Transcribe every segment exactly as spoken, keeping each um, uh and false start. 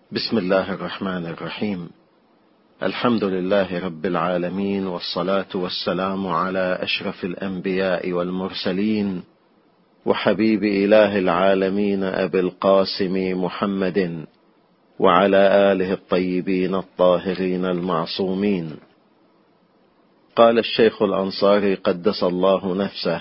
بسم الله الرحمن الرحيم. الحمد لله رب العالمين، والصلاة والسلام على أشرف الأنبياء والمرسلين وحبيب إله العالمين أبي القاسم محمد وعلى آله الطيبين الطاهرين المعصومين. قال الشيخ الأنصاري قدس الله نفسه: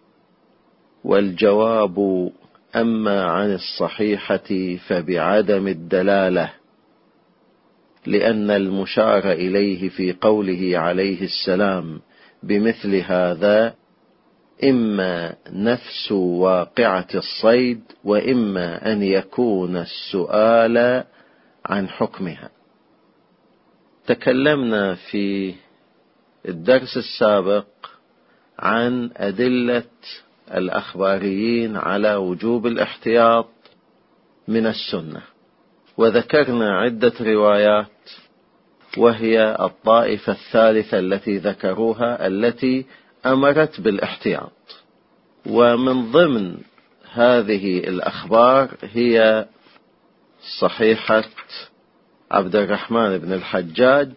والجواب أما عن الصحيحة فبعدم الدلالة، لأن المشار إليه في قوله عليه السلام بمثل هذا إما نفس واقعة الصيد، وإما أن يكون السؤال عن حكمها. تكلمنا في الدرس السابق عن أدلة الأخباريين على وجوب الاحتياط من السنة، وذكرنا عدة روايات، وهي الطائفة الثالثة التي ذكروها التي أمرت بالاحتياط. ومن ضمن هذه الأخبار هي صحيحة عبد الرحمن بن الحجاج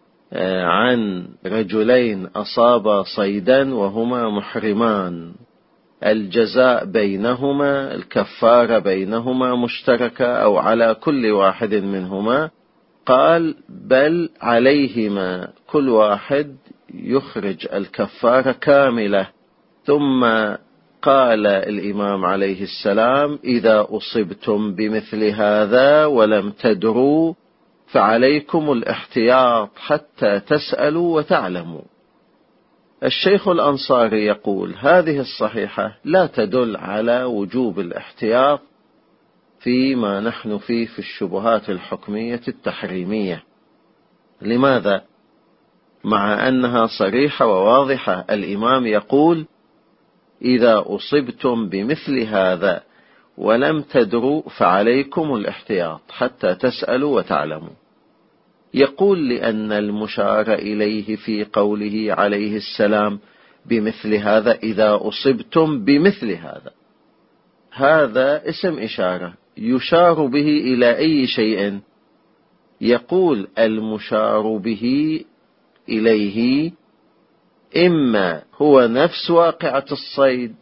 عن رجلين أصابا صيدا وهما محرمان، الجزاء بينهما، الكفارة بينهما مشتركة أو على كل واحد منهما. قال: بل عليهما كل واحد يخرج الكفارة كاملة. ثم قال الإمام عليه السلام: إذا أصبتم بمثل هذا ولم تدروا فعليكم الاحتياط حتى تسألوا وتعلموا. الشيخ الأنصاري يقول: هذه الصحيحة لا تدل على وجوب الاحتياط فيما نحن فيه في الشبهات الحكمية التحريمية. لماذا؟ مع أنها صريحة وواضحة. الإمام يقول: إذا أصبتم بمثل هذا ولم تدروا فعليكم الاحتياط حتى تسألوا وتعلموا. يقول: لأن المشار إليه في قوله عليه السلام بمثل هذا، إذا أصبتم بمثل هذا، هذا اسم إشارة يشار به إلى أي شيء؟ يقول المشار به إليه إما هو نفس واقعة الصيد،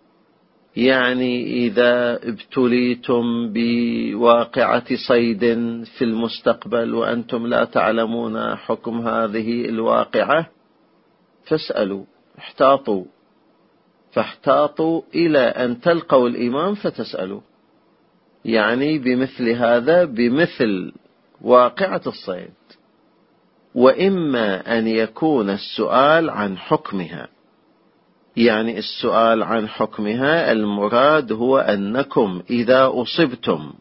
يعني إذا ابتليتم بواقعة صيد في المستقبل وأنتم لا تعلمون حكم هذه الواقعة فاسألوا، احتاطوا، فاحتاطوا إلى أن تلقوا الإمام فتسألوا، يعني بمثل هذا، بمثل واقعة الصيد. وإما أن يكون السؤال عن حكمها، يعني السؤال عن حكمها المراد هو أنكم إذا أصبتم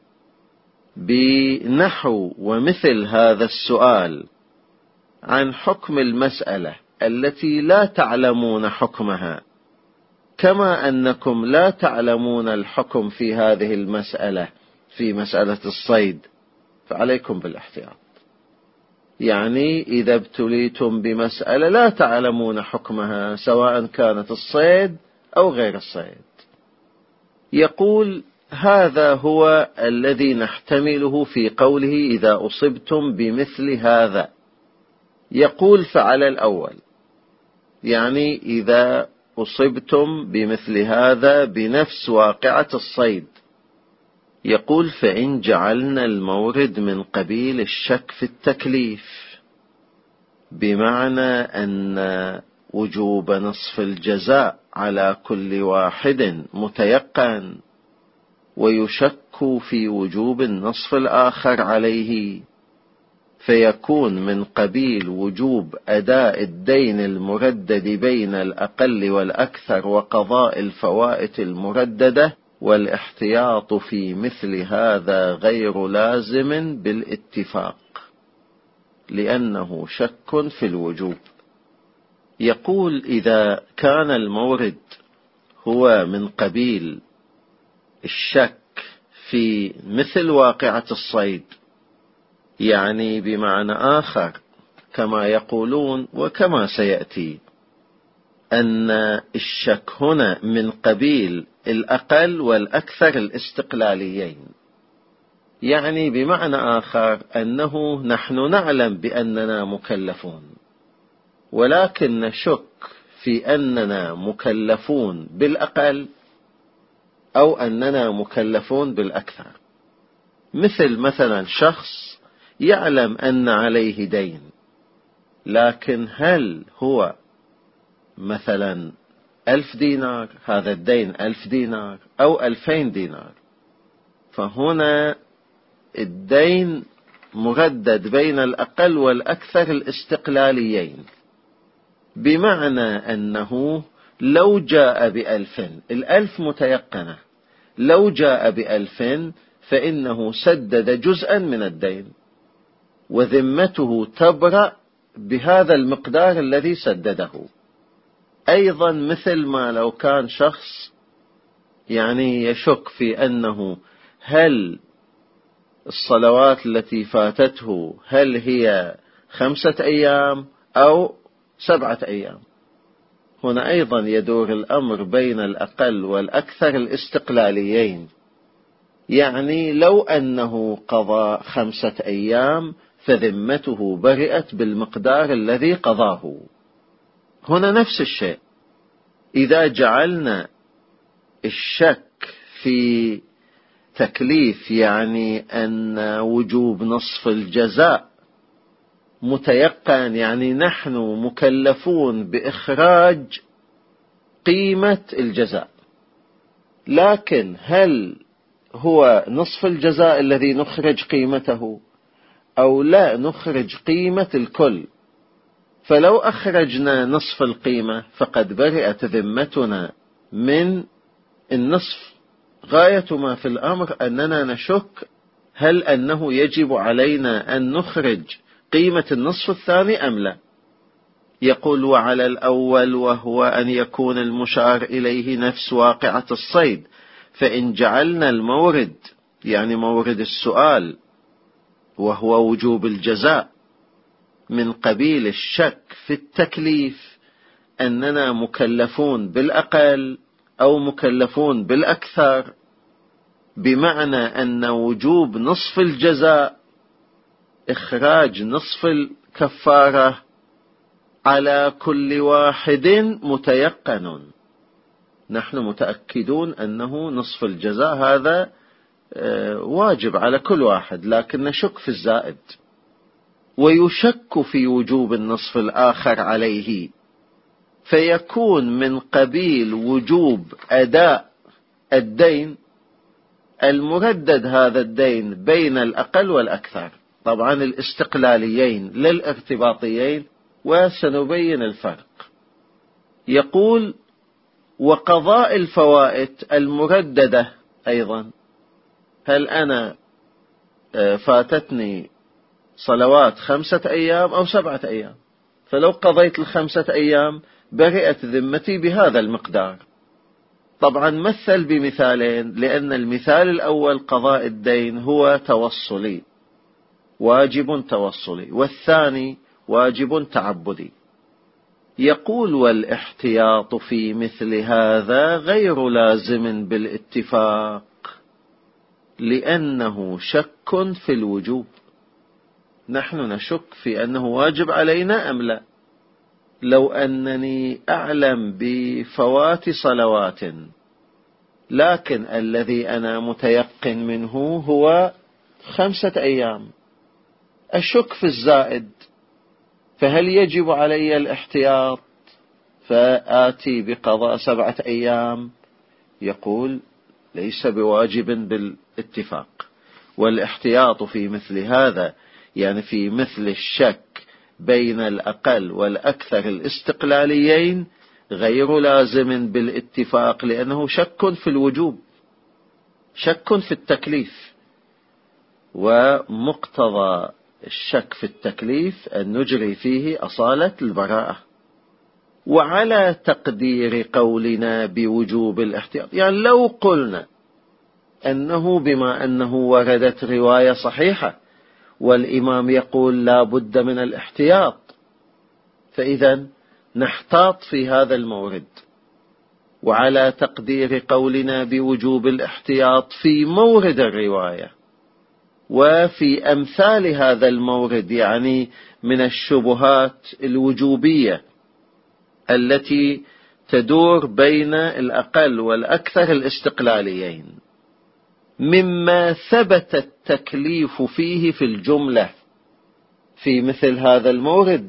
بنحو ومثل هذا السؤال عن حكم المسألة التي لا تعلمون حكمها، كما أنكم لا تعلمون الحكم في هذه المسألة في مسألة الصيد، فعليكم بالاحتياط. يعني إذا ابتليتم بمسألة لا تعلمون حكمها سواء كانت الصيد أو غير الصيد، يقول: هذا هو الذي نحتمله في قوله إذا أصبتم بمثل هذا. يقول: فعلى الأول، يعني إذا أصبتم بمثل هذا بنفس واقعة الصيد. يقول: فإن جعلنا المورد من قبيل الشك في التكليف، بمعنى أن وجوب نصف الجزاء على كل واحد متيقن، ويشك في وجوب النصف الآخر عليه، فيكون من قبيل وجوب أداء الدين المردد بين الأقل والأكثر وقضاء الفوائت المرددة، والاحتياط في مثل هذا غير لازم بالاتفاق، لأنه شك في الوجوب. يقول: إذا كان المورد هو من قبيل الشك في مثل واقعة الصيد، يعني بمعنى آخر كما يقولون وكما سيأتي أن الشك هنا من قبيل الأقل والأكثر الاستقلاليين، يعني بمعنى آخر أنه نحن نعلم بأننا مكلفون، ولكن نشك في أننا مكلفون بالأقل أو أننا مكلفون بالأكثر. مثل مثلا شخص يعلم أن عليه دين، لكن هل هو مثلا ألف دينار، هذا الدين ألف دينار أو ألفين دينار؟ فهنا الدين مردد بين الأقل والأكثر الاستقلاليين، بمعنى أنه لو جاء بألف، الألف متيقنة، لو جاء بألف فإنه سدد جزءا من الدين وذمته تبرأ بهذا المقدار الذي سدده. أيضا مثل ما لو كان شخص يعني يشك في أنه هل الصلوات التي فاتته هل هي خمسة أيام أو سبعة أيام، هنا أيضا يدور الأمر بين الأقل والأكثر الاستقلاليين. يعني لو أنه قضى خمسة أيام فذمته برئت بالمقدار الذي قضاه. هنا نفس الشيء، إذا جعلنا الشك في تكليف، يعني أن وجوب نصف الجزاء متيقن، يعني نحن مكلفون بإخراج قيمة الجزاء، لكن هل هو نصف الجزاء الذي نخرج قيمته أو لا نخرج قيمة الكل؟ فلو أخرجنا نصف القيمة فقد برئت ذمتنا من النصف. غاية ما في الأمر أننا نشك هل أنه يجب علينا أن نخرج قيمة النصف الثاني أم لا. يقول: وعلى الأول وهو أن يكون المشار إليه نفس واقعة الصيد، فإن جعلنا المورد يعني مورد السؤال وهو وجوب الجزاء من قبيل الشك في التكليف أننا مكلفون بالأقل أو مكلفون بالأكثر، بمعنى أن وجوب نصف الجزاء إخراج نصف الكفارة على كل واحد متيقن، نحن متأكدون أنه نصف الجزاء هذا واجب على كل واحد، لكن نشك في الزائد، ويشك في وجوب النصف الآخر عليه، فيكون من قبيل وجوب أداء الدين المردد هذا الدين بين الأقل والأكثر، طبعا الاستقلاليين للارتباطيين، وسنبين الفرق. يقول: وقضاء الفوائت المرددة أيضا، هل أنا فاتتني صلوات خمسة أيام أو سبعة أيام؟ فلو قضيت الخمسة أيام برئت ذمتي بهذا المقدار. طبعا مثل بمثالين، لأن المثال الأول قضاء الدين هو توصلي، واجب توصلي، والثاني واجب تعبدي. يقول: والاحتياط في مثل هذا غير لازم بالاتفاق، لأنه شك في الوجوب، نحن نشك في أنه واجب علينا أم لا. لو أنني أعلم بفوات صلوات، لكن الذي أنا متيقن منه هو خمسة أيام، أشك في الزائد، فهل يجب علي الاحتياط فآتي بقضاء سبعة أيام؟ يقول: ليس بواجب بالاتفاق. والاحتياط في مثل هذا يعني في مثل الشك بين الأقل والأكثر الاستقلاليين غير لازم بالاتفاق، لأنه شك في الوجوب، شك في التكليف، ومقتضى الشك في التكليف أن نجري فيه أصالة البراءة. وعلى تقدير قولنا بوجوب الاحتياط، يعني لو قلنا أنه بما أنه وردت رواية صحيحة والإمام يقول لا بد من الاحتياط، فإذا نحتاط في هذا المورد. وعلى تقدير قولنا بوجوب الاحتياط في مورد الرواية، وفي أمثال هذا المورد، يعني من الشبهات الوجوبية التي تدور بين الأقل والأكثر الاستقلاليين، مما ثبت التكليف فيه في الجملة. في مثل هذا المورد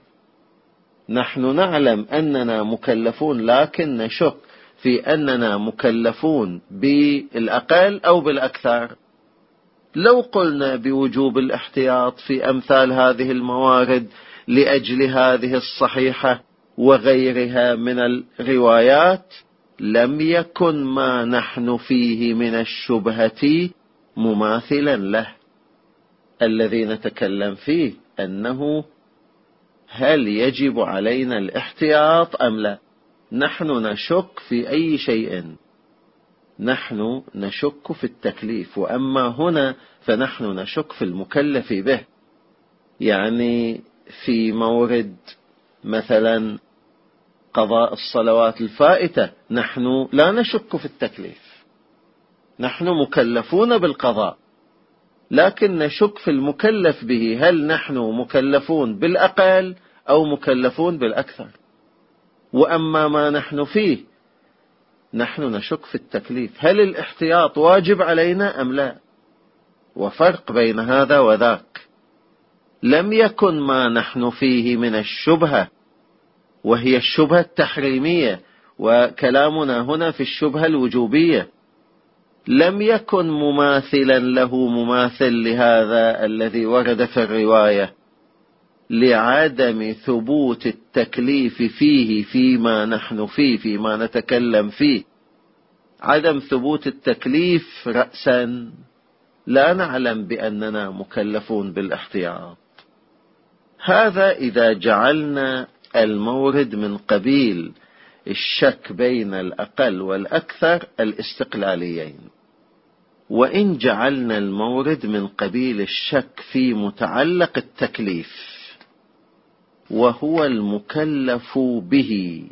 نحن نعلم أننا مكلفون، لكن نشك في أننا مكلفون بالأقل أو بالأكثر. لو قلنا بوجوب الاحتياط في أمثال هذه الموارد لأجل هذه الصحيحة وغيرها من الروايات، لم يكن ما نحن فيه من الشبهة مماثلا له. الذي نتكلم فيه أنه هل يجب علينا الاحتياط أم لا؟ نحن نشك في أي شيء، نحن نشك في التكليف، وأما هنا فنحن نشك في المكلف به. يعني في مورد مثلا قضاء الصلوات الفائتة نحن لا نشك في التكليف، نحن مكلفون بالقضاء، لكن نشك في المكلف به، هل نحن مكلفون بالأقل أو مكلفون بالأكثر؟ وأما ما نحن فيه نحن نشك في التكليف، هل الاحتياط واجب علينا أم لا؟ وفرق بين هذا وذاك. لم يكن ما نحن فيه من الشبهة، وهي الشبهة التحريمية، وكلامنا هنا في الشبهة الوجوبية، لم يكن مماثلا له مماثل لهذا الذي ورد في الرواية، لعدم ثبوت التكليف فيه فيما نحن فيه، فيما نتكلم فيه. عدم ثبوت التكليف رأسا لا نعلم بأننا مكلفون بالاحتياط. هذا إذا جعلنا المورد من قبيل الشك بين الأقل والأكثر الاستقلاليين. وإن جعلنا المورد من قبيل الشك في متعلق التكليف، وهو المكلف به،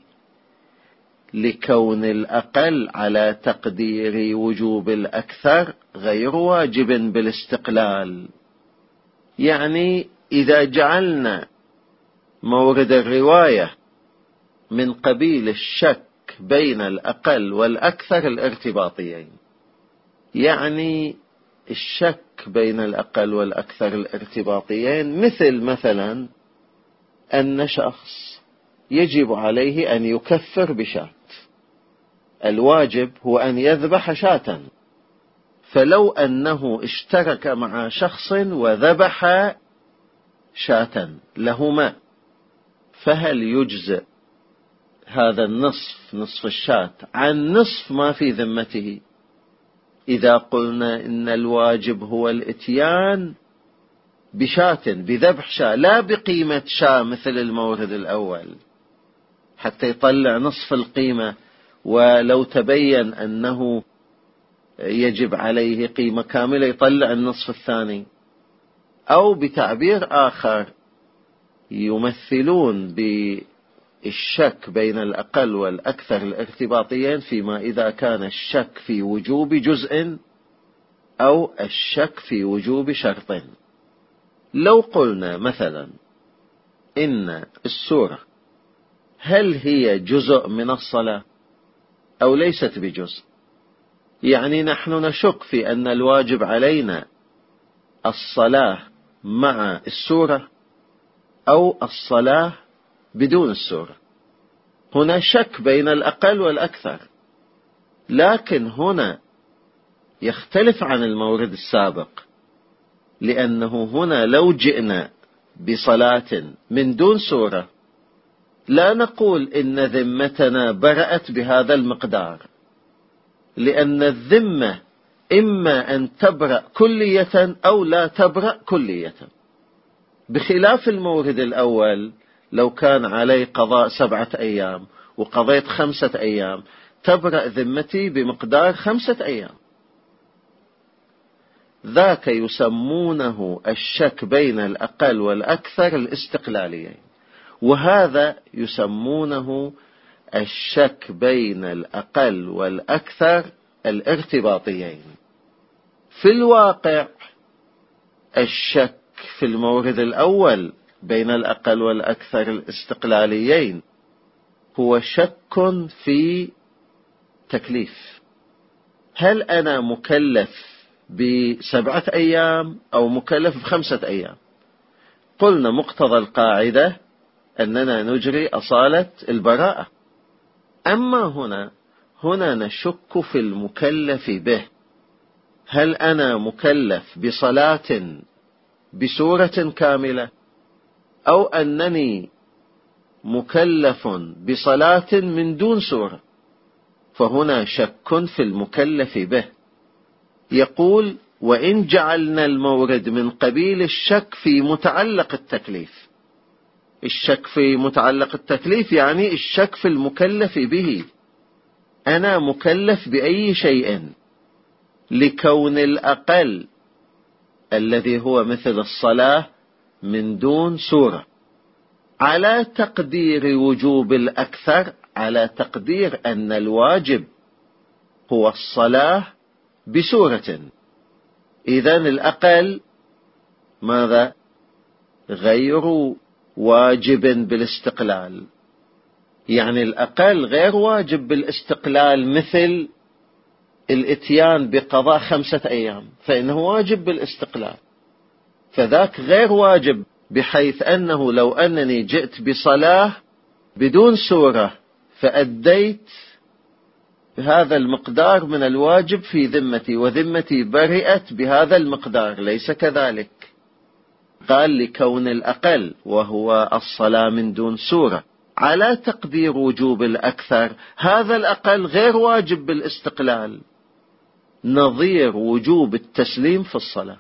لكون الأقل على تقدير وجوب الأكثر غير واجب بالاستقلال. يعني إذا جعلنا مورد الرواية من قبيل الشك بين الأقل والأكثر الارتباطيين، يعني الشك بين الأقل والأكثر الارتباطيين، مثل مثلا أن شخص يجب عليه أن يكفر بشاة، الواجب هو أن يذبح شاة، فلو أنه اشترك مع شخص وذبح شاة لهما، فهل يجزئ هذا النصف، نصف الشاة، عن نصف ما في ذمته؟ إذا قلنا إن الواجب هو الاتيان بشاة، بذبح شاة، لا بقيمة شاة مثل المورد الأول حتى يطلع نصف القيمة، ولو تبين أنه يجب عليه قيمة كاملة يطلع النصف الثاني. أو بتعبير آخر يمثلون بالشك بين الأقل والأكثر الارتباطيين فيما إذا كان الشك في وجوب جزء أو الشك في وجوب شرط. لو قلنا مثلا إن السورة هل هي جزء من الصلاة أو ليست بجزء، يعني نحن نشك في أن الواجب علينا الصلاة مع السورة أو الصلاة بدون السورة. هنا شك بين الأقل والأكثر، لكن هنا يختلف عن المورد السابق، لأنه هنا لو جئنا بصلاة من دون سورة لا نقول إن ذمتنا برأت بهذا المقدار، لأن الذمة إما أن تبرأ كلية أو لا تبرأ كلية، بخلاف المورد الأول لو كان علي قضاء سبعة أيام وقضيت خمسة أيام تبرأ ذمتي بمقدار خمسة أيام. ذاك يسمونه الشك بين الأقل والأكثر الاستقلاليين، وهذا يسمونه الشك بين الأقل والأكثر الارتباطيين. في الواقع الشك في المورد الأول بين الأقل والأكثر الاستقلاليين هو شك في تكليف. هل أنا مكلف بسبعة أيام أو مكلف بخمسة أيام؟ قلنا مقتضى القاعدة أننا نجري أصالة البراءة. أما هنا هنا نشك في المكلف به. هل أنا مكلف بصلاة بسورة كاملة أو أنني مكلف بصلاة من دون سورة؟ فهنا شك في المكلف به. يقول: وإن جعلنا المورد من قبيل الشك في متعلق التكليف. الشك في متعلق التكليف يعني الشك في المكلف به. أنا مكلف بأي شيء لكون الأقل الذي هو مثل الصلاة من دون سورة، على تقدير وجوب الأكثر، على تقدير أن الواجب هو الصلاة بسورة. إذن الأقل ماذا؟ غير واجب بالاستقلال. يعني الأقل غير واجب بالاستقلال مثل الاتيان بقضاء خمسة أيام، فإنه واجب بالاستقلال. فذاك غير واجب بحيث أنه لو أنني جئت بصلاة بدون سورة فأديت هذا المقدار من الواجب في ذمتي وذمتي برئت بهذا المقدار، ليس كذلك. قال: لكون الأقل وهو الصلاة من دون سورة على تقدير وجوب الأكثر، هذا الأقل غير واجب بالاستقلال، نظير وجوب التسليم في الصلاة.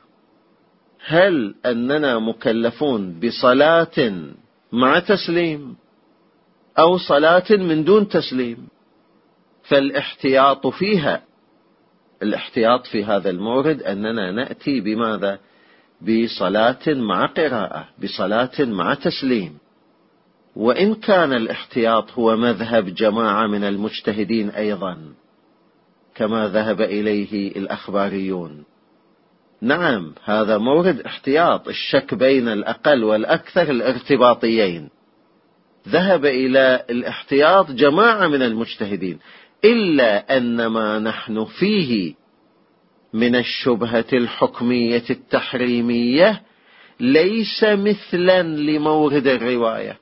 هل أننا مكلفون بصلاة مع تسليم أو صلاة من دون تسليم؟ فالاحتياط فيها، الاحتياط في هذا المورد أننا نأتي بماذا؟ بصلاة مع قراءة، بصلاة مع تسليم. وإن كان الاحتياط هو مذهب جماعة من المجتهدين أيضا كما ذهب إليه الأخباريون، نعم هذا مورد احتياط، الشك بين الأقل والأكثر الارتباطيين، ذهب إلى الاحتياط جماعة من المجتهدين. إلا أن ما نحن فيه من الشبهة الحكمية التحريمية ليس مثلا لمورد الرواية.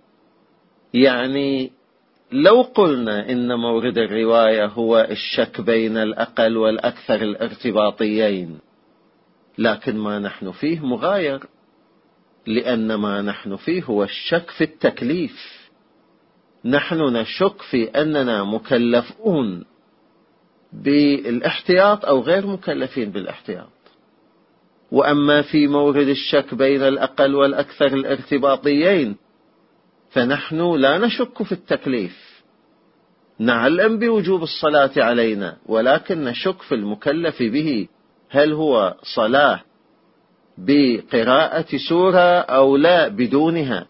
يعني لو قلنا إن مورد الرواية هو الشك بين الأقل والأكثر الارتباطيين، لكن ما نحن فيه مغاير، لأن ما نحن فيه هو الشك في التكليف. نحن نشك في أننا مكلفون بالاحتياط أو غير مكلفين بالاحتياط. وأما في مورد الشك بين الأقل والأكثر الارتباطيين فنحن لا نشك في التكليف، نعلم بوجوب الصلاة علينا، ولكن نشك في المكلف به، هل هو صلاة بقراءة سورة أو لا بدونها.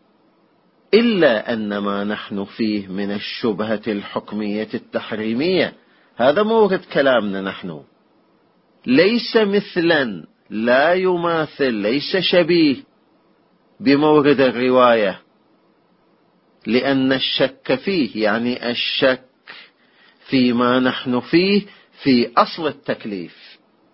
إلا أن ما نحن فيه من الشبهة الحكمية التحريمية هذا مورد كلامنا نحن، ليس مثلا، لا يماثل، ليس شبيه بمورد الرواية، لأن الشك فيه يعني الشك فيما نحن فيه في أصل التكليف،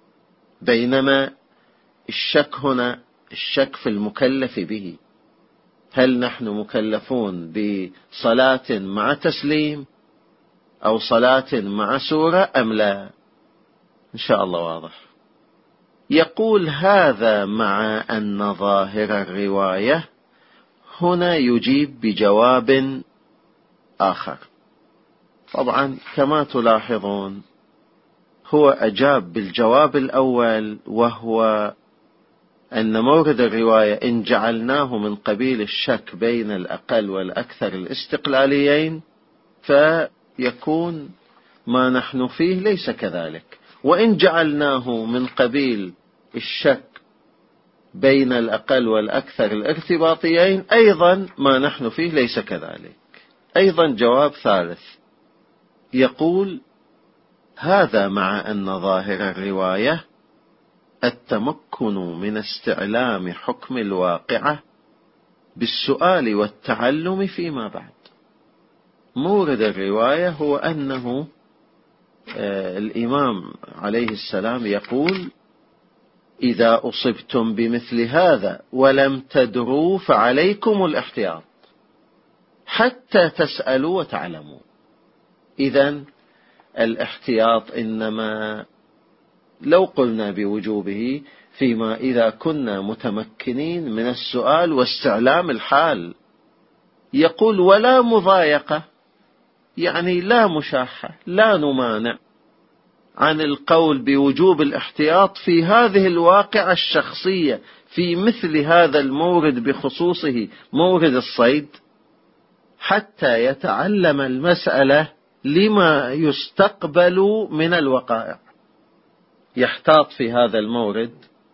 بينما الشك هنا الشك في المكلف به. هل نحن مكلفون بصلاة مع تسليم أو صلاة مع سورة أم لا؟ إن شاء الله واضح. يقول: هذا مع أن ظاهر الرواية. هنا يجيب بجواب آخر. طبعا كما تلاحظون هو أجاب بالجواب الأول، وهو أن مورد الرواية إن جعلناه من قبيل الشك بين الأقل والأكثر الاستقلاليين فيكون ما نحن فيه ليس كذلك، وإن جعلناه من قبيل الشك بين الأقل والأكثر الارتباطيين أيضا ما نحن فيه ليس كذلك. أيضا جواب ثالث يقول: هذا مع أن ظاهر الرواية التمكن من استعلام حكم الواقعة بالسؤال والتعلم فيما بعد. مورد الرواية هو أنه الإمام عليه السلام يقول: إذا أصبتم بمثل هذا ولم تدروا فعليكم الاحتياط حتى تسألوا وتعلموا. إذن الاحتياط إنما لو قلنا بوجوبه فيما إذا كنا متمكنين من السؤال واستعلام الحال. يقول: ولا مضايقة، يعني لا مشاحة، لا نمانع عن القول بوجوب الاحتياط في هذه الواقعة الشخصية في مثل هذا المورد بخصوصه مورد الصيد، حتى يتعلم المسألة لما يستقبل من الوقائع. يحتاط في هذا المورد،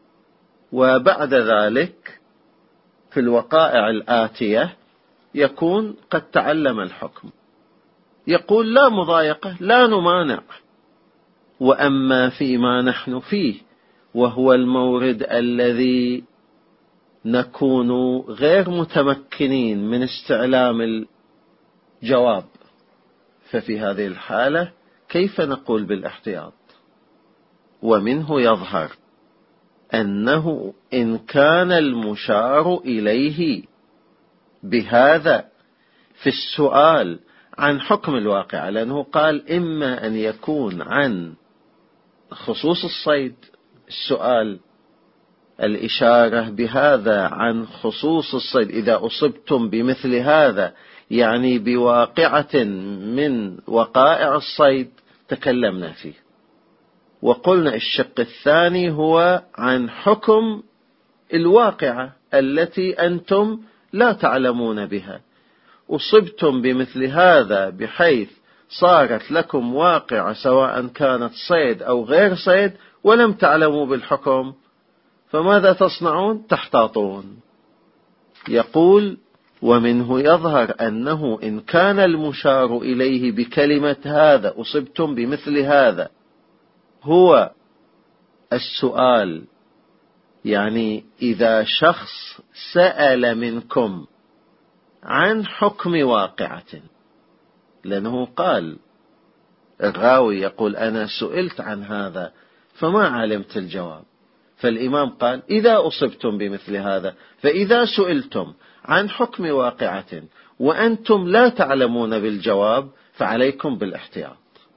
وبعد ذلك في الوقائع الآتية يكون قد تعلم الحكم. يقول: لا مضايقة، لا نمانع. وأما فيما نحن فيه وهو المورد الذي نكون غير متمكنين من استعلام الجواب، ففي هذه الحالة كيف نقول بالاحتياط؟ ومنه يظهر أنه إن كان المشار إليه بهذا في السؤال عن حكم الواقع، لأنه قال إما أن يكون عن خصوص الصيد، السؤال الإشارة بهذا عن خصوص الصيد، إذا أصبتم بمثل هذا يعني بواقعة من وقائع الصيد تكلمنا فيه. وقلنا الشق الثاني هو عن حكم الواقعة التي أنتم لا تعلمون بها. أصبتم بمثل هذا بحيث صارت لكم واقعة سواء كانت صيد أو غير صيد ولم تعلموا بالحكم، فماذا تصنعون؟ تحتاطون. يقول: ومنه يظهر أنه إن كان المشار إليه بكلمة هذا أصبتم بمثل هذا هو السؤال، يعني إذا شخص سأل منكم عن حكم واقعة، لأنه قال الراوي يقول: أنا سئلت عن هذا فما علمت الجواب، فالإمام قال: إذا أصبتم بمثل هذا، فإذا سئلتم عن حكم واقعة وأنتم لا تعلمون بالجواب فعليكم بالاحتياط.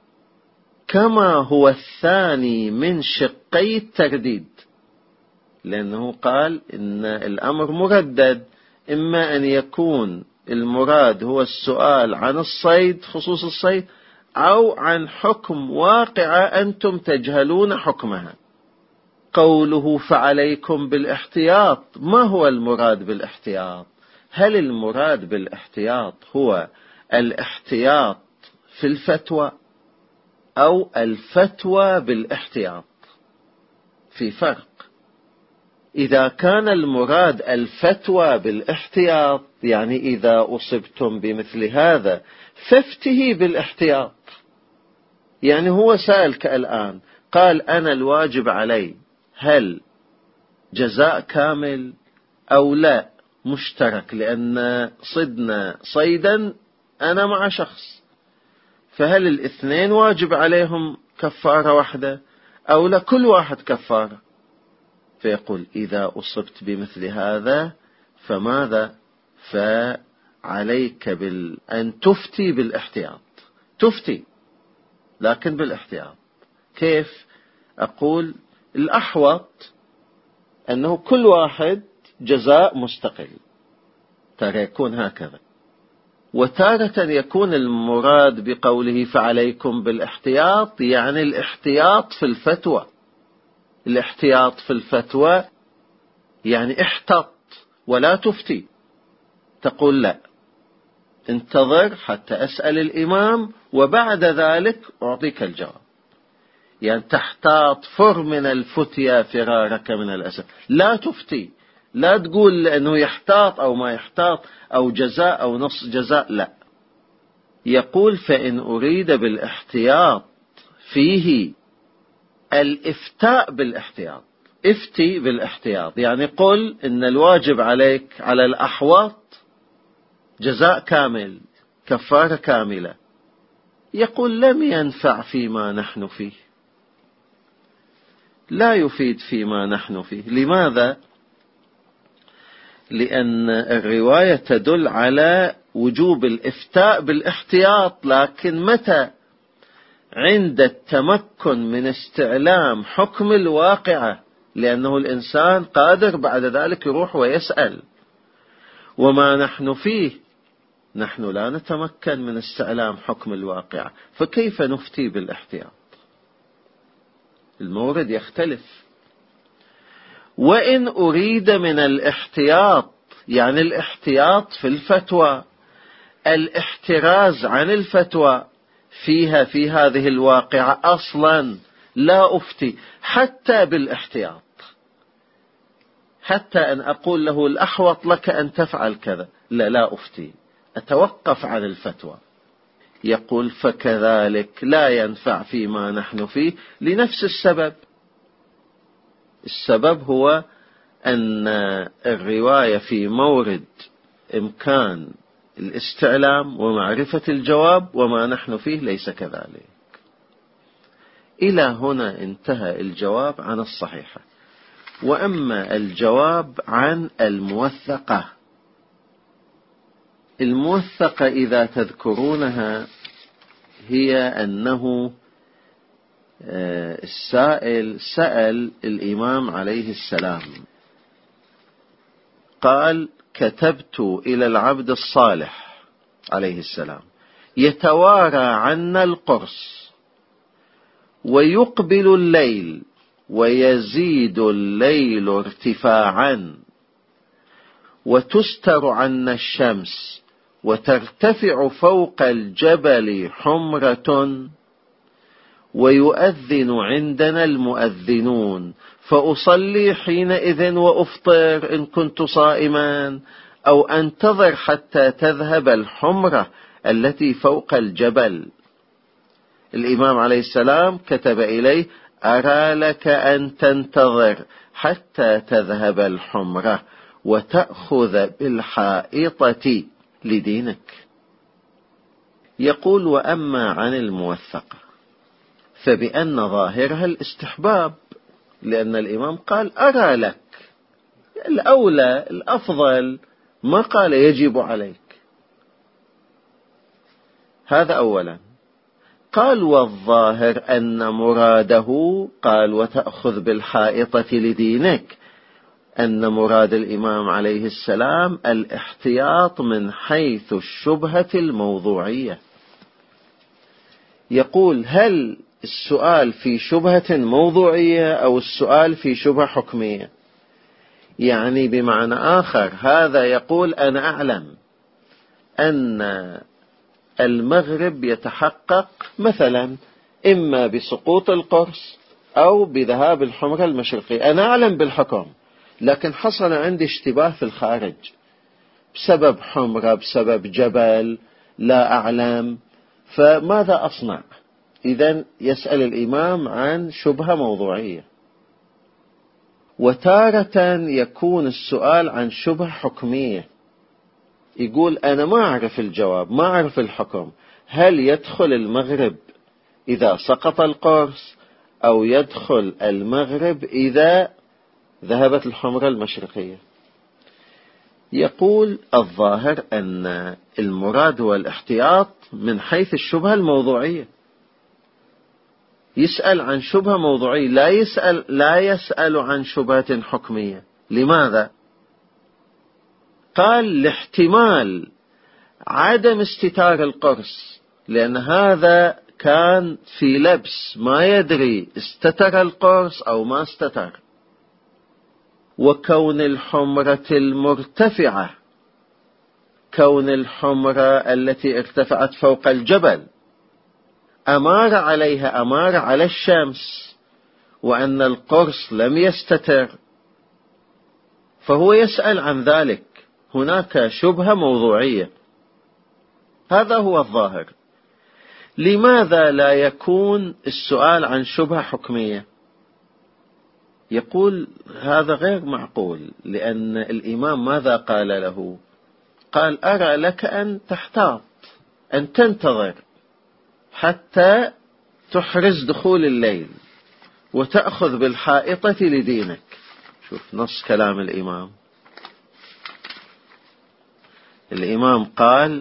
كما هو الثاني من شقي الترديد، لأنه قال إن الأمر مردد، إما أن يكون المراد هو السؤال عن الصيد، خصوص الصيد، أو عن حكم واقعة أنتم تجهلون حكمها. قوله فعليكم بالاحتياط، ما هو المراد بالاحتياط؟ هل المراد بالاحتياط هو الاحتياط في الفتوى أو الفتوى بالاحتياط؟ في فرق. إذا كان المراد الفتوى بالاحتياط، يعني إذا أصبتم بمثل هذا فافته بالاحتياط، يعني هو سألك الآن قال: أنا الواجب علي هل جزاء كامل أو لا مشترك، لأن صدنا صيدا أنا مع شخص، فهل الاثنين واجب عليهم كفارة واحدة أو لا كل واحد كفارة؟ فيقول: إذا أصبت بمثل هذا فماذا؟ فعليك بال... أن تفتي بالاحتياط، تفتي لكن بالاحتياط. كيف؟ أقول الأحوط أنه كل واحد جزاء مستقل، ترى يكون هكذا. وتارة يكون المراد بقوله فعليكم بالاحتياط يعني الاحتياط في الفتوى. الاحتياط في الفتوى يعني احتط ولا تفتي، تقول لا، انتظر حتى أسأل الإمام وبعد ذلك أعطيك الجواب. يعني تحتاط، فر من الفتيا فرارك من الأسد، لا تفتي، لا تقول لأنه يحتاط أو ما يحتاط أو جزاء أو نص جزاء، لا. يقول: فإن أريد بالاحتياط فيه الإفتاء بالاحتياط. افتي بالاحتياط، يعني قل إن الواجب عليك على الأحوط جزاء كامل، كفارة كاملة. يقول لم ينفع فيما نحن فيه، لا يفيد فيما نحن فيه. لماذا؟ لأن الرواية تدل على وجوب الإفتاء بالاحتياط، لكن متى؟ عند التمكن من استعلام حكم الواقعة، لأنه الإنسان قادر بعد ذلك يروح ويسأل. وما نحن فيه نحن لا نتمكن من استعلام حكم الواقعة، فكيف نفتي بالاحتياط؟ المورد يختلف. وإن أريد من الاحتياط يعني الاحتياط في الفتوى، الاحتراز عن الفتوى فيها في هذه الواقعة أصلا لا أفتي حتى بالاحتياط، حتى أن أقول له الأحوط لك أن تفعل كذا، لا لا أفتي، أتوقف عن الفتوى. يقول فكذلك لا ينفع فيما نحن فيه لنفس السبب. السبب هو أن الرواية في مورد إمكان الاستعلام ومعرفة الجواب، وما نحن فيه ليس كذلك. إلى هنا انتهى الجواب عن الصحيحة. وأما الجواب عن الموثقة، الموثقة إذا تذكرونها هي أنه السائل سأل الإمام عليه السلام، قال كتبت إلى العبد الصالح عليه السلام يتوارى عنا القرص ويقبل الليل ويزيد الليل ارتفاعا وتستر عنا الشمس وترتفع فوق الجبل حمرة ويؤذن عندنا المؤذنون فأصلي حينئذ وأفطر إن كنت صائما، أو أنتظر حتى تذهب الحمرة التي فوق الجبل. الإمام عليه السلام كتب إليه أرى لك أن تنتظر حتى تذهب الحمرة وتأخذ بالحائطة لدينك. يقول وأما عن الموثقة فبأن ظاهرها الاستحباب، لأن الإمام قال أرى لك، الأولى الأفضل، ما قال يجب عليك. هذا أولا. قال والظاهر أن مراده، قال وتأخذ بالحائطة لدينك، أن مراد الإمام عليه السلام الاحتياط من حيث الشبهة الموضوعية. يقول هل السؤال في شبهة موضوعية أو السؤال في شبهة حكمية؟ يعني بمعنى آخر، هذا يقول أنا أعلم أن المغرب يتحقق مثلا إما بسقوط القرص أو بذهاب الحمرة المشرقية، أنا أعلم بالحكم، لكن حصل عندي اشتباه في الخارج بسبب حمرة، بسبب جبل، لا أعلم، فماذا أصنع؟ إذن يسأل الإمام عن شبهة موضوعية. وتارة يكون السؤال عن شبهة حكمية، يقول أنا ما أعرف الجواب، ما أعرف الحكم، هل يدخل المغرب إذا سقط القرص أو يدخل المغرب إذا ذهبت الحمرة المشرقية؟ يقول الظاهر أن المراد هو الاحتياط من حيث الشبهة الموضوعية. يسأل عن شبهة موضوعية، لا يسأل لا يسأل عن شبهة حكمية. لماذا؟ قال لاحتمال عدم استتار القرص، لأن هذا كان في لبس، ما يدري استتر القرص أو ما استتر. وكون الحمرة المرتفعة، كون الحمرة التي ارتفعت فوق الجبل أمار عليها، أمار على الشمس، وأن القرص لم يستتر، فهو يسأل عن ذلك. هناك شبهة موضوعية، هذا هو الظاهر. لماذا لا يكون السؤال عن شبهة حكمية؟ يقول هذا غير معقول، لأن الإمام ماذا قال له؟ قال أرى لك أن تحتاط، أن تنتظر حتى تحرز دخول الليل وتأخذ بالحائطة لدينك. شوف نص كلام الإمام. الإمام قال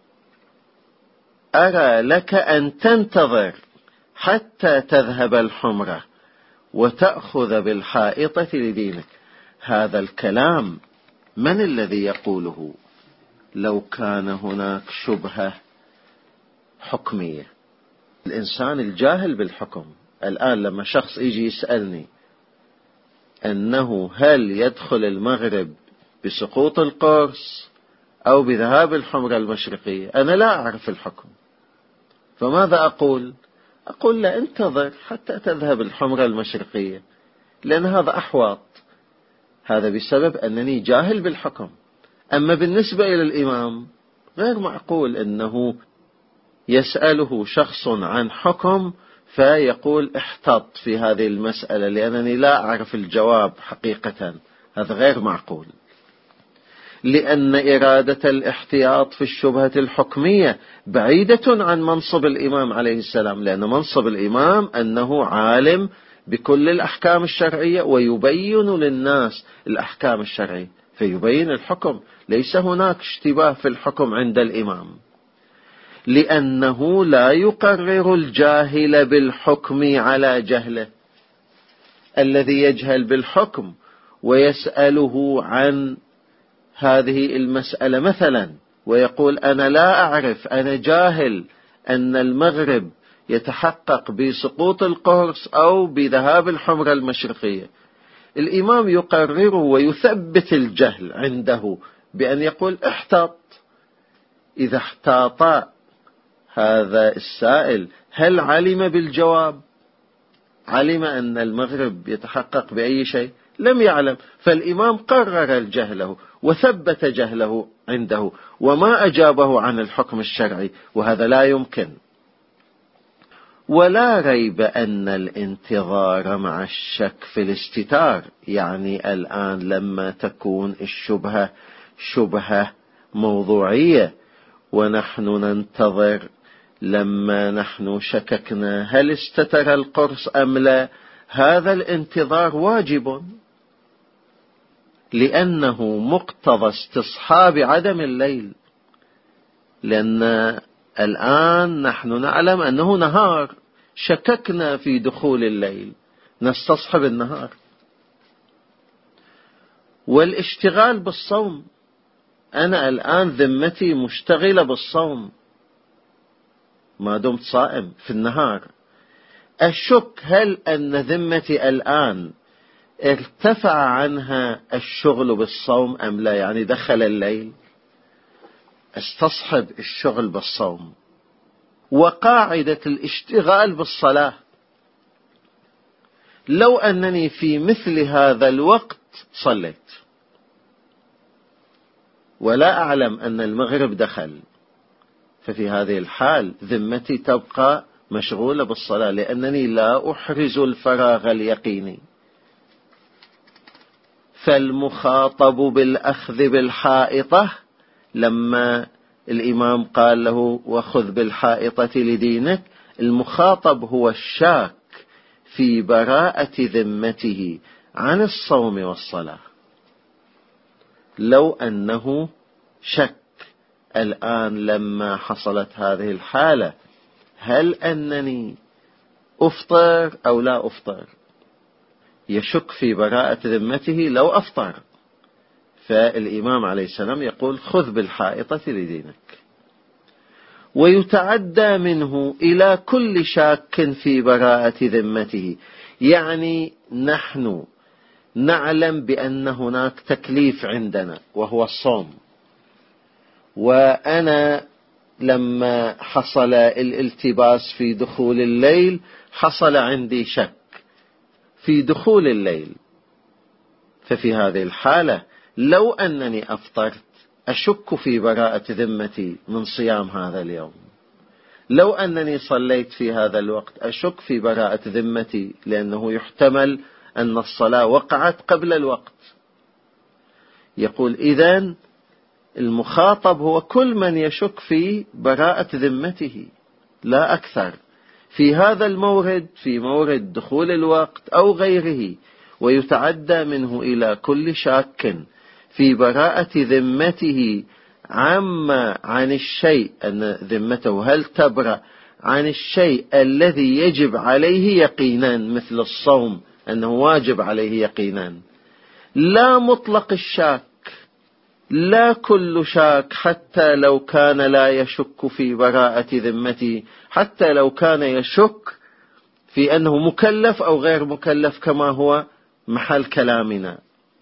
أرى لك أن تنتظر حتى تذهب الحمرة وتأخذ بالحائطة لدينك. هذا الكلام من الذي يقوله؟ لو كان هناك شبهة حكمية، الإنسان الجاهل بالحكم. الآن لما شخص يجي يسألني أنه هل يدخل المغرب بسقوط القرص أو بذهاب الحمرة المشرقية، أنا لا أعرف الحكم، فماذا أقول؟ أقول لا، انتظر حتى تذهب الحمرة المشرقية، لأن هذا أحوط. هذا بسبب أنني جاهل بالحكم. أما بالنسبة إلى الإمام غير معقول أنه يسأله شخص عن حكم فيقول احتط في هذه المسألة لأنني لا أعرف الجواب حقيقة. هذا غير معقول، لأن إرادة الاحتياط في الشبهة الحكمية بعيدة عن منصب الإمام عليه السلام، لأن منصب الإمام أنه عالم بكل الأحكام الشرعية ويبين للناس الأحكام الشرعية، فيبين الحكم. ليس هناك اشتباه في الحكم عند الإمام، لأنه لا يقرر الجاهل بالحكم على جهله. الذي يجهل بالحكم ويسأله عن هذه المسألة مثلا ويقول أنا لا أعرف، أنا جاهل أن المغرب يتحقق بسقوط القرص أو بذهاب الحمرة المشرقية، الإمام يقرر ويثبت الجهل عنده بأن يقول احتاط. إذا احتاط هذا السائل هل علم بالجواب؟ علم أن المغرب يتحقق بأي شيء؟ لم يعلم. فالإمام قرر جهله وثبت جهله عنده وما أجابه عن الحكم الشرعي، وهذا لا يمكن. ولا ريب أن الانتظار مع الشك في الاستتار، يعني الآن لما تكون الشبهة شبهة موضوعية ونحن ننتظر، لما نحن شككنا هل استتر القرص أم لا، هذا الانتظار واجب، لأنه مقتضى استصحاب عدم الليل. لأن الآن نحن نعلم أنه نهار، شككنا في دخول الليل، نستصحب النهار. والاشتغال بالصوم، أنا الآن ذمتي مشتغلة بالصوم ما دمت صائم في النهار، أشك هل أن ذمتي الآن ارتفع عنها الشغل بالصوم أم لا، يعني دخل الليل، استصحب الشغل بالصوم. وقاعدة الاشتغال بالصلاة، لو أنني في مثل هذا الوقت صليت ولا أعلم أن المغرب دخل، ففي هذه الحال ذمتي تبقى مشغولة بالصلاة، لأنني لا أحرز الفراغ اليقيني. فالمخاطب بالأخذ بالحائطة لما الإمام قال له وخذ بالحائطة لدينك، المخاطب هو الشاك في براءة ذمته عن الصوم والصلاة. لو أنه شك الآن لما حصلت هذه الحالة هل أنني أفطر أو لا أفطر، يشك في براءة ذمته لو أفطر، فالإمام عليه السلام يقول خذ بالحائطة لدينك. ويتعدى منه إلى كل شاك في براءة ذمته، يعني نحن نعلم بأن هناك تكليف عندنا وهو الصوم، وأنا لما حصل الالتباس في دخول الليل حصل عندي شك في دخول الليل، ففي هذه الحالة لو أنني أفطرت أشك في براءة ذمتي من صيام هذا اليوم. لو أنني صليت في هذا الوقت أشك في براءة ذمتي، لأنه يحتمل أن الصلاة وقعت قبل الوقت. يقول إذن المخاطب هو كل من يشك في براءة ذمته لا أكثر، في هذا المورد، في مورد دخول الوقت أو غيره، ويتعدى منه إلى كل شاك في براءة ذمته عما عن الشيء، أن ذمته هل تبرأ عن الشيء الذي يجب عليه يقينا، مثل الصوم أنه واجب عليه يقينا، لا مطلق الشاك، لا كل شاك، حتى لو كان لا يشك في براءة ذمته، حتى لو كان يشك في أنه مكلف أو غير مكلف كما هو محل كلامنا،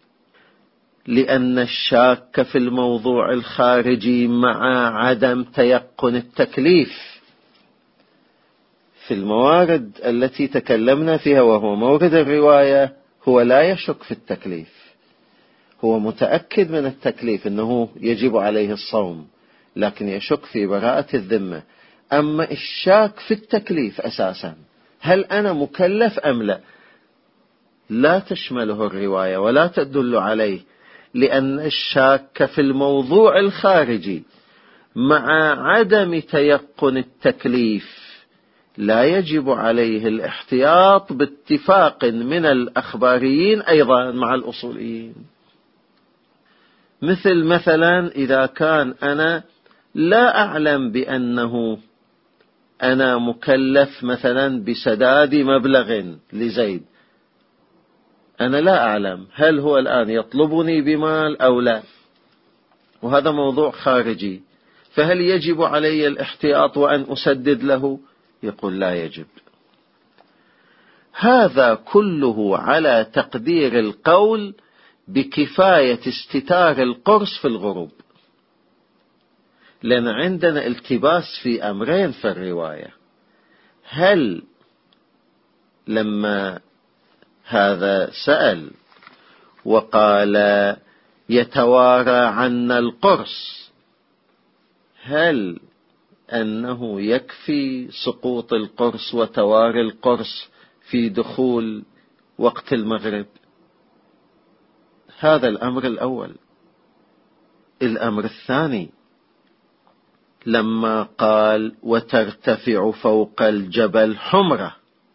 لأن الشاك في الموضوع الخارجي مع عدم تيقن التكليف. في الموارد التي تكلمنا فيها وهو مورد الرواية هو لا يشك في التكليف، هو متأكد من التكليف أنه يجب عليه الصوم، لكن يشك في براءة الذمة. أما الشاك في التكليف أساسا، هل أنا مكلف أم لا، لا تشمله الرواية ولا تدل عليه، لأن الشاك في الموضوع الخارجي مع عدم تيقن التكليف لا يجب عليه الاحتياط باتفاق من الأخباريين أيضا مع الأصوليين. مثل مثلا إذا كان أنا لا أعلم بأنه أنا مكلف مثلا بسداد مبلغ لزيد، أنا لا أعلم هل هو الآن يطلبني بمال أو لا، وهذا موضوع خارجي، فهل يجب علي الاحتياط وأن أسدد له؟ يقول لا يجب. هذا كله على تقدير القول بكفاية استتار القرص في الغروب، لأن عندنا التباس في أمرين في الرواية. هل لما هذا سأل وقال يتوارى عنا القرص، هل أنه يكفي سقوط القرص وتواري القرص في دخول وقت المغرب؟ هذا الأمر الأول. الأمر الثاني لما قال وترتفع فوق الجبل حمرة،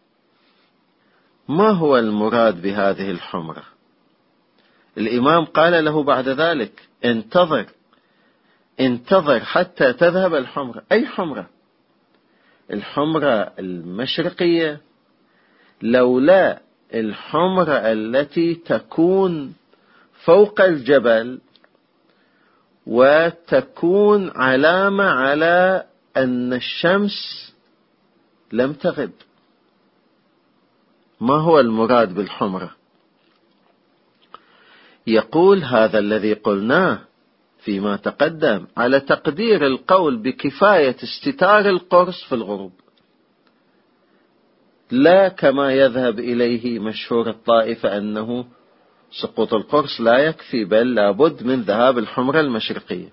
ما هو المراد بهذه الحمرة؟ الإمام قال له بعد ذلك انتظر انتظر حتى تذهب الحمرة. أي حمرة؟ الحمرة المشرقية، لولا الحمرة التي تكون فوق الجبل وتكون علامة على أن الشمس لم تغب. ما هو المراد بالحمرة؟ يقول هذا الذي قلناه فيما تقدم على تقدير القول بكفاية استتار القرص في الغروب، لا كما يذهب إليه مشهور الطائفة أنه سقوط القرص لا يكفي، بل لابد من ذهاب الحمرة المشرقية.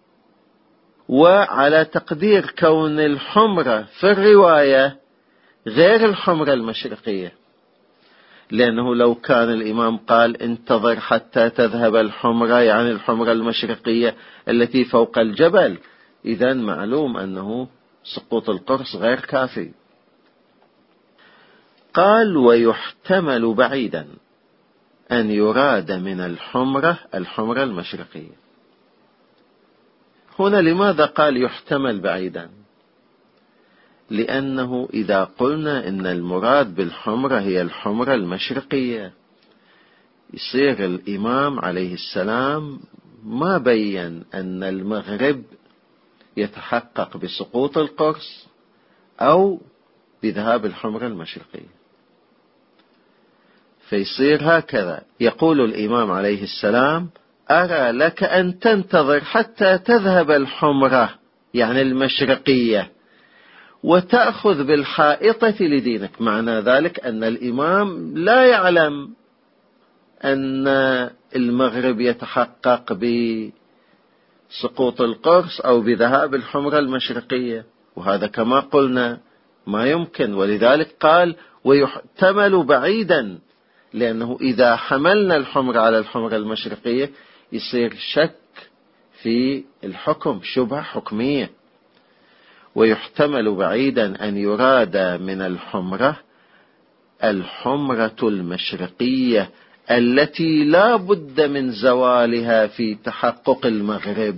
وعلى تقدير كون الحمرة في الرواية غير الحمرة المشرقية، لأنه لو كان الإمام قال انتظر حتى تذهب الحمرة يعني الحمرة المشرقية التي فوق الجبل، إذن معلوم أنه سقوط القرص غير كافي. قال ويحتمل بعيدا أن يراد من الحمرة الحمرة المشرقية. هنا لماذا قال يحتمل بعيدا؟ لأنه إذا قلنا إن المراد بالحمرة هي الحمرة المشرقية، يصير الإمام عليه السلام ما بين أن المغرب يتحقق بسقوط القرص أو بذهاب الحمرة المشرقية، فيصير هكذا. يقول الإمام عليه السلام أرى لك أن تنتظر حتى تذهب الحمرة يعني المشرقية وتأخذ بالحائطة لدينك. معنى ذلك أن الإمام لا يعلم أن المغرب يتحقق بسقوط القرص أو بذهاب الحمرة المشرقية، وهذا كما قلنا ما يمكن. ولذلك قال ويحتمل بعيدا، لأنه إذا حملنا الحمرة على الحمرة المشرقية يصير شك في الحكم، شبهة حكمية، ويحتمل بعيدا أن يراد من الحمرة الحمرة المشرقية التي لا بد من زوالها في تحقق المغرب،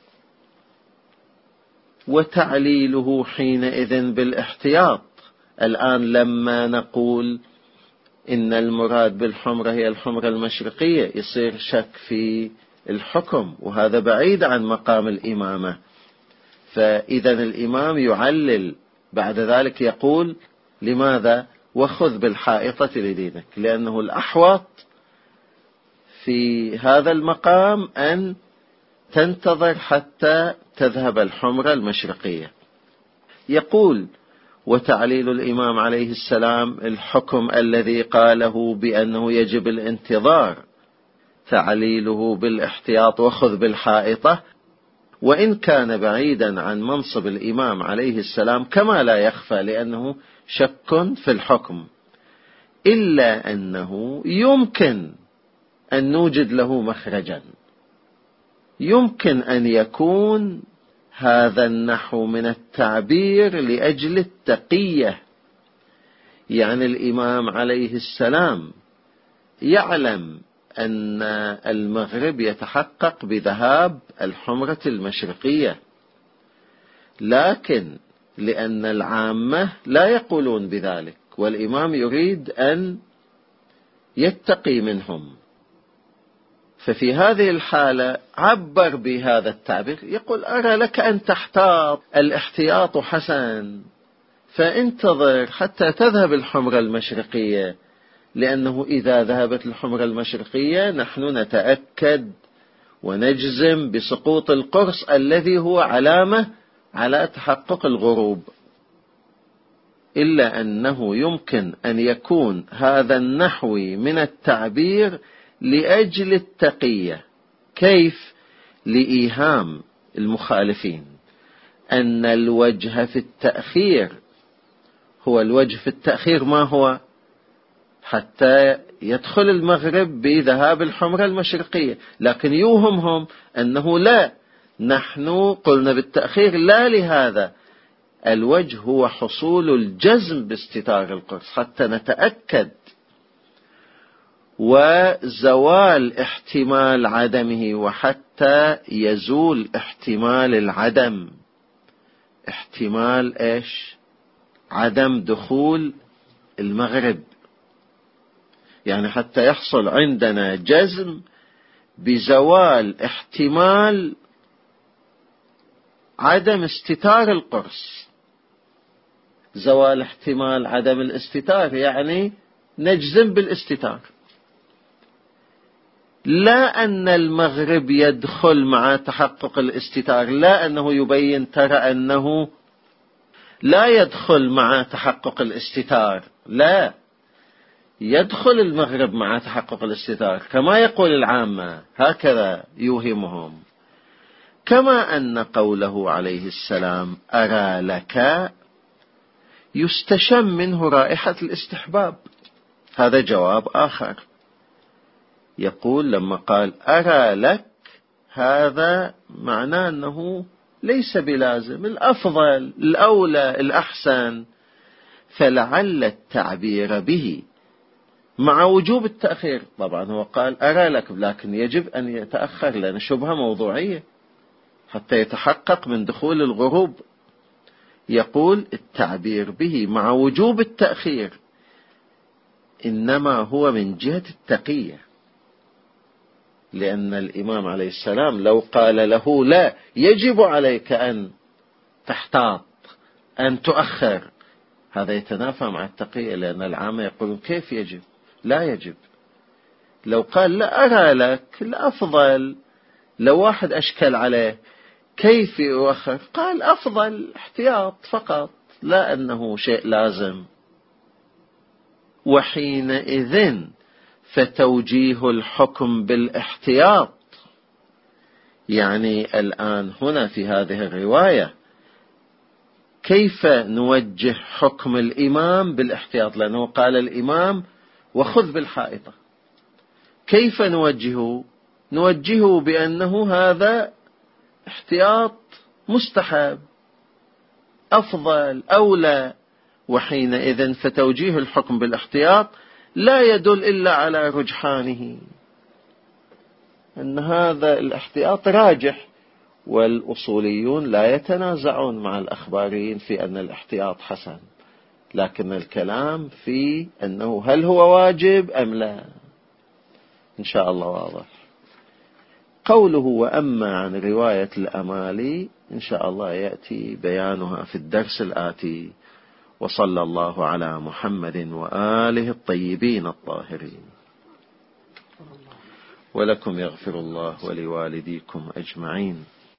وتعليله حينئذ بالاحتياط. الآن لما نقول إن المراد بالحمرة هي الحمرة المشرقية يصير شك في الحكم، وهذا بعيد عن مقام الإمامة. فإذا الإمام يعلل بعد ذلك يقول لماذا؟ وخذ بالحائطة لدينك، لأنه الأحوط في هذا المقام أن تنتظر حتى تذهب الحمرة المشرقية. يقول: وتعليل الإمام عليه السلام الحكم الذي قاله بأنه يجب الانتظار، تعليله بالاحتياط وخذ بالحائطة، وإن كان بعيدا عن منصب الإمام عليه السلام كما لا يخفى، لأنه شك في الحكم، إلا أنه يمكن أن نوجد له مخرجا. يمكن أن يكون هذا النحو من التعبير لأجل التقية، يعني الإمام عليه السلام يعلم أن المغرب يتحقق بذهاب الحمرة المشرقية، لكن لأن العامة لا يقولون بذلك، والإمام يريد أن يتقي منهم، ففي هذه الحالة عبر بهذا التعبير، يقول: أرى لك أن تحتاط، الاحتياط حسن، فانتظر حتى تذهب الحمرة المشرقية، لأنه إذا ذهبت الحمرة المشرقية نحن نتأكد ونجزم بسقوط القرص الذي هو علامة على تحقق الغروب. إلا أنه يمكن أن يكون هذا النحو من التعبير لأجل التقية. كيف؟ لإيهام المخالفين أن الوجه في التأخير هو الوجه في التأخير ما هو؟ حتى يدخل المغرب بذهاب الحمرة المشرقية، لكن يوهمهم أنه لا، نحن قلنا بالتأخير لا لهذا الوجه، هو حصول الجزم باستتار القرص حتى نتأكد، وزوال احتمال عدمه، وحتى يزول احتمال العدم. احتمال ايش؟ عدم دخول المغرب، يعني حتى يحصل عندنا جزم بزوال احتمال عدم استتار القرص. زوال احتمال عدم الاستتار يعني نجزم بالاستتار، لا أن المغرب يدخل مع تحقق الاستتار، لا أنه يبين ترى أنه لا يدخل مع تحقق الاستتار، لا، يدخل المغرب مع تحقق الاستتار كما يقول العامة، هكذا يوهمهم. كما أن قوله عليه السلام أرى لك يستشم منه رائحة الاستحباب، هذا جواب آخر. يقول لما قال أرى لك، هذا معناه أنه ليس بلازم، الأفضل الأولى الأحسن، فلعل التعبير به مع وجوب التأخير. طبعا هو قال أرى لك، لكن يجب أن يتأخر لأن شبهة موضوعية حتى يتحقق من دخول الغروب. يقول التعبير به مع وجوب التأخير إنما هو من جهة التقية، لأن الإمام عليه السلام لو قال له لا يجب عليك أن تحتاط أن تؤخر، هذا يتنافى مع التقية، لأن العامة يقولون كيف يجب؟ لا يجب. لو قال لا أرى لك الأفضل، لو واحد أشكل عليه كيف يؤخر، قال أفضل احتياط فقط، لا أنه شيء لازم. وحينئذ فتوجيه الحكم بالاحتياط، يعني الآن هنا في هذه الرواية كيف نوجه حكم الإمام بالاحتياط؟ لأنه قال الإمام وخذ بالحائطة. كيف نوجهه؟ نوجهه بأنه هذا احتياط مستحب أفضل أولى، وحينئذ فتوجيه الحكم بالاحتياط لا يدل إلا على رجحانه، أن هذا الاحتياط راجح. والأصوليون لا يتنازعون مع الأخباريين في أن الاحتياط حسن، لكن الكلام في أنه هل هو واجب أم لا. إن شاء الله واضح. قوله وأما عن رواية الأمالي إن شاء الله يأتي بيانها في الدرس الآتي. وصلى الله على محمد وآله الطيبين الطاهرين. ولكم يغفر الله ولوالديكم أجمعين.